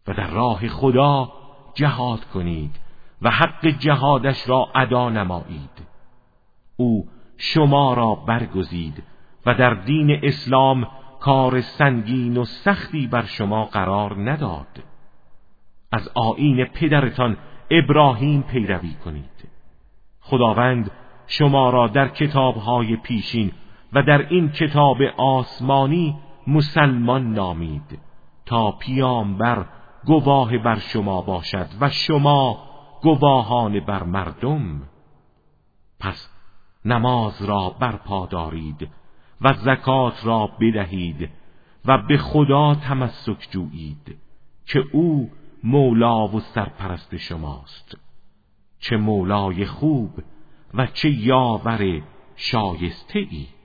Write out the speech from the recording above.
و در راه خدا جهاد کنید و حق جهادش را ادا نمایید. او شما را برگزید و در دین اسلام کار سنگین و سختی بر شما قرار نداد. از آیین پدرتان ابراهیم پیروی کنید. خداوند شما را در کتاب‌های پیشین و در این کتاب آسمانی مسلمان نامید تا پیامبر گواه بر شما باشد و شما گواهان بر مردم. پس نماز را برپا دارید و زکات را بدهید و به خدا تمسک جویید که او مولا و سرپرست شماست. چه مولای خوب و چه یاور شایسته ای.